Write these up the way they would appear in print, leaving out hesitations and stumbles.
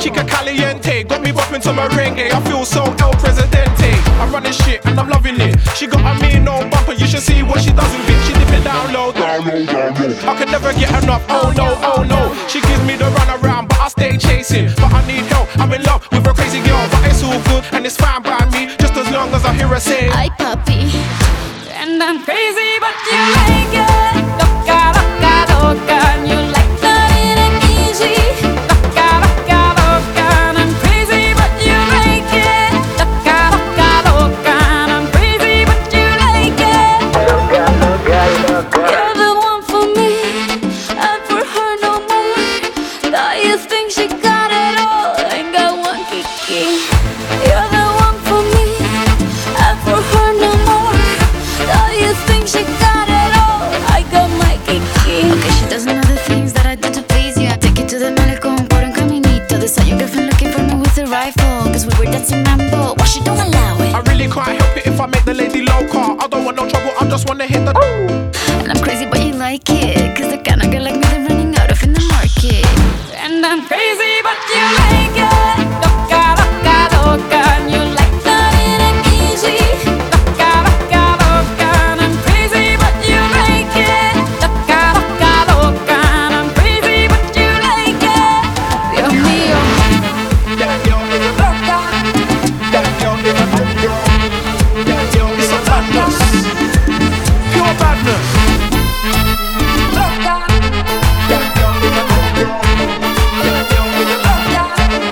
chica caliente, got me bopping to merengue. I feel so El Presidente. I run this shit and I'm loving it. She got a mean no bumper, you should see what she does with it. She dip it down low, down low, down low. I can never get enough, oh no, oh no. She gives me the run around, but I stay chasing. But I need help, I'm in love with a crazy girl. But it's all good and it's fine by me, just as long as I hear her say, ay papi, and I'm crazy but you like it. Loca, loca, loca, and you like that it ain't easy. Loca, loca, loca, and I'm crazy but you like it. Loca, loca, loca, and I'm crazy but you like it. Loca, loca, loca. You're the one for me, and for her no more. Now you think she got it all, ain't got one kiki. You're the one for me, and for her no more. Now you think she got it all, I got my kiki. Okay, she does know the things that I do to please you. I take you to the malecón por un caminito. They saw your girlfriend looking for me with a rifle, cause we were dancing mambo. Why she don't allow it? I really can't help it if I make the lady loca. I don't want no trouble, I just wanna hit the And I'm crazy but you like it, cause the kind of girl like me they're running out of in the market. And I'm crazy but you like it. Loca, loca, loca, and you like that it ain't easy. Loca, loca, loca, and I'm crazy but you like it. Loca, loca, loca, and I'm crazy but you like it. Dios mío. That girl is a Loca, that girl is a that girl is a badness. Pure badness. loca, That girl is a that girl is a loca.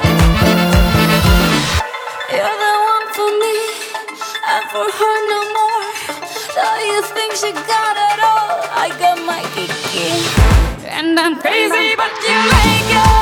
You're the one for me, and for her no more. Now you think she got it all, I got my kiki. And I'm crazy but you like it.